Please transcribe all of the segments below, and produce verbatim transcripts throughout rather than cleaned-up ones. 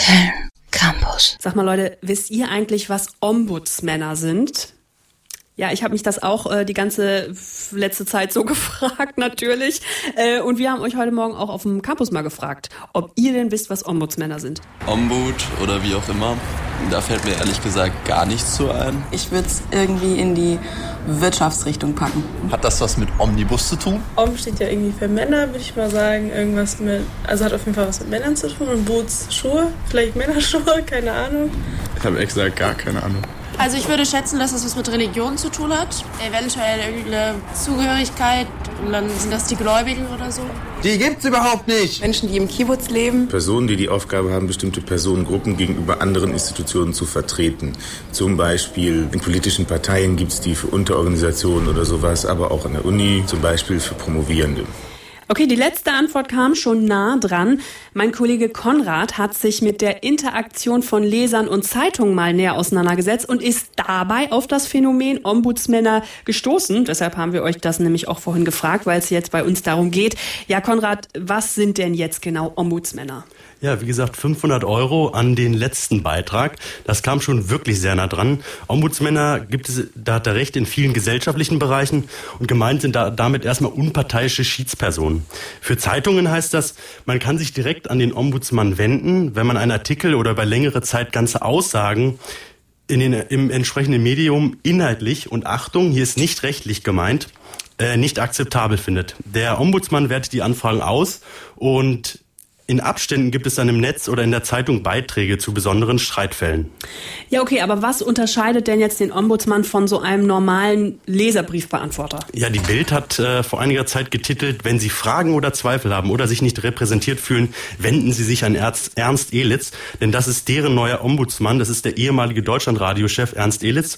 Köln Campus. Sag mal Leute, wisst ihr eigentlich, was Ombudsmänner sind? Ja, ich habe mich das auch äh, die ganze letzte Zeit so gefragt, natürlich. Äh, und wir haben euch heute Morgen auch auf dem Campus mal gefragt, ob ihr denn wisst, was Ombudsmänner sind. Ombud oder wie auch immer, da fällt mir ehrlich gesagt gar nichts zu ein. Ich würde es irgendwie in die Wirtschaftsrichtung packen. Hat das was mit Omnibus zu tun? Om steht ja irgendwie für Männer, würde ich mal sagen. Irgendwas mit, also hat auf jeden Fall was mit Männern zu tun. Und Boots Schuhe, vielleicht Männerschuhe, keine Ahnung. Ich habe ehrlich gesagt gar keine Ahnung. Also ich würde schätzen, dass das was mit Religion zu tun hat. Eventuell irgendeine Zugehörigkeit und dann sind das die Gläubigen oder so. Die gibt's überhaupt nicht. Menschen, die im Kibbutz leben. Personen, die die Aufgabe haben, bestimmte Personengruppen gegenüber anderen Institutionen zu vertreten. Zum Beispiel in politischen Parteien gibt's die für Unterorganisationen oder sowas, aber auch an der Uni, zum Beispiel für Promovierende. Okay, die letzte Antwort kam schon nah dran. Mein Kollege Konrad hat sich mit der Interaktion von Lesern und Zeitungen mal näher auseinandergesetzt und ist dabei auf das Phänomen Ombudsmänner gestoßen. Deshalb haben wir euch das nämlich auch vorhin gefragt, weil es jetzt bei uns darum geht. Ja, Konrad, was sind denn jetzt genau Ombudsmänner? Ja, wie gesagt, fünfhundert Euro an den letzten Beitrag. Das kam schon wirklich sehr nah dran. Ombudsmänner gibt es, da hat er recht, in vielen gesellschaftlichen Bereichen. Und gemeint sind da damit erstmal unparteiische Schiedspersonen. Für Zeitungen heißt das, man kann sich direkt an den Ombudsmann wenden, wenn man einen Artikel oder über längere Zeit ganze Aussagen in den, im entsprechenden Medium inhaltlich, und Achtung, hier ist nicht rechtlich gemeint, äh, nicht akzeptabel findet. Der Ombudsmann wertet die Anfragen aus und in Abständen gibt es dann im Netz oder in der Zeitung Beiträge zu besonderen Streitfällen. Ja, okay, aber was unterscheidet denn jetzt den Ombudsmann von so einem normalen Leserbriefbeantworter? Ja, die Bild hat äh, vor einiger Zeit getitelt, wenn Sie Fragen oder Zweifel haben oder sich nicht repräsentiert fühlen, wenden Sie sich an Ernst, Ernst Elitz, denn das ist deren neuer Ombudsmann, das ist der ehemalige Deutschlandradiochef Ernst Elitz.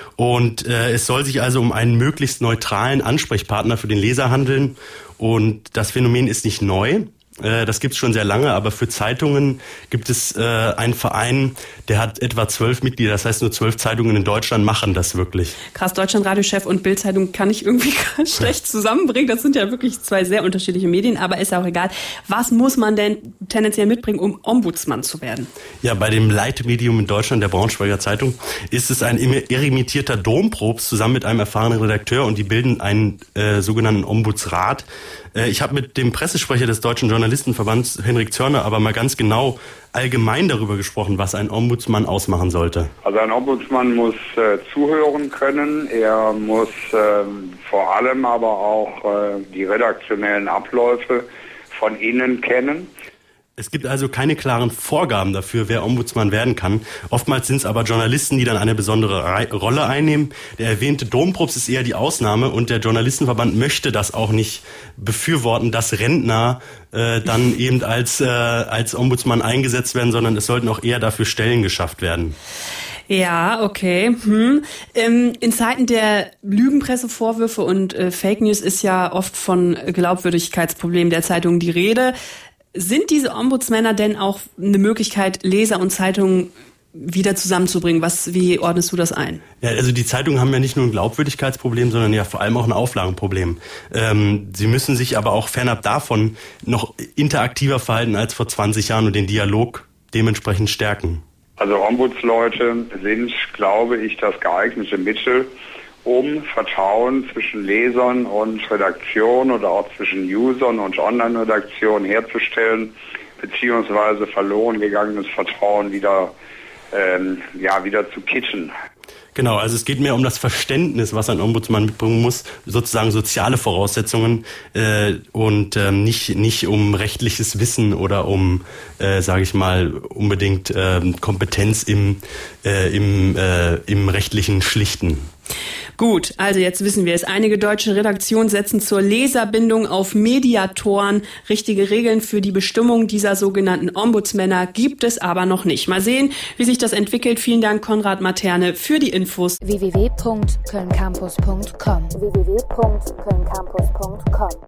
Und äh, es soll sich also um einen möglichst neutralen Ansprechpartner für den Leser handeln. Und das Phänomen ist nicht neu. Das gibt's schon sehr lange, aber für Zeitungen gibt es äh, einen Verein, der hat etwa zwölf Mitglieder. Das heißt, nur zwölf Zeitungen in Deutschland machen das wirklich. Krass, Deutschlandradiochef und Bild-Zeitung kann ich irgendwie ganz schlecht zusammenbringen. Das sind ja wirklich zwei sehr unterschiedliche Medien, aber ist ja auch egal. Was muss man denn tendenziell mitbringen, um Ombudsmann zu werden? Ja, bei dem Leitmedium in Deutschland, der Braunschweiger Zeitung, ist es ein irremitierter Dompropst zusammen mit einem erfahrenen Redakteur und die bilden einen äh, sogenannten Ombudsrat. Äh, ich habe mit dem Pressesprecher des Deutschen Journalistenverbands, Henrik Zörner, aber mal ganz genau allgemein darüber gesprochen, was ein Ombudsmann ausmachen sollte. Also ein Ombudsmann muss äh, zuhören können, er muss äh, vor allem aber auch äh, die redaktionellen Abläufe von innen kennen. Es gibt also keine klaren Vorgaben dafür, wer Ombudsmann werden kann. Oftmals sind es aber Journalisten, die dann eine besondere Re- Rolle einnehmen. Der erwähnte Dompropst ist eher die Ausnahme und der Journalistenverband möchte das auch nicht befürworten, dass Rentner äh, dann eben als, äh, als Ombudsmann eingesetzt werden, sondern es sollten auch eher dafür Stellen geschafft werden. Ja, okay. Hm. Ähm, in Zeiten der Lügenpressevorwürfe und äh, Fake News ist ja oft von Glaubwürdigkeitsproblemen der Zeitungen die Rede. Sind diese Ombudsmänner denn auch eine Möglichkeit, Leser und Zeitungen wieder zusammenzubringen? Was, wie ordnest du das ein? Ja, also die Zeitungen haben ja nicht nur ein Glaubwürdigkeitsproblem, sondern ja vor allem auch ein Auflagenproblem. Ähm, sie müssen sich aber auch fernab davon noch interaktiver verhalten als vor zwanzig Jahren und den Dialog dementsprechend stärken. Also Ombudsleute sind, glaube ich, das geeignete Mittel, um Vertrauen zwischen Lesern und Redaktion oder auch zwischen Usern und Online-Redaktion herzustellen, beziehungsweise verloren gegangenes Vertrauen wieder, ähm, ja, wieder zu kitten. Genau, also es geht mehr um das Verständnis, was ein Ombudsmann mitbringen muss, sozusagen soziale Voraussetzungen äh, und ähm, nicht nicht um rechtliches Wissen oder um, äh, sage ich mal, unbedingt äh, Kompetenz im äh, im äh, im rechtlichen Schlichten. Gut, also jetzt wissen wir es. Einige deutsche Redaktionen setzen zur Leserbindung auf Mediatoren. Richtige Regeln für die Bestimmung dieser sogenannten Ombudsmänner gibt es aber noch nicht. Mal sehen, wie sich das entwickelt. Vielen Dank, Konrad Materne, für die Infos. w w w punkt köln campus punkt com w w w punkt köln campus punkt com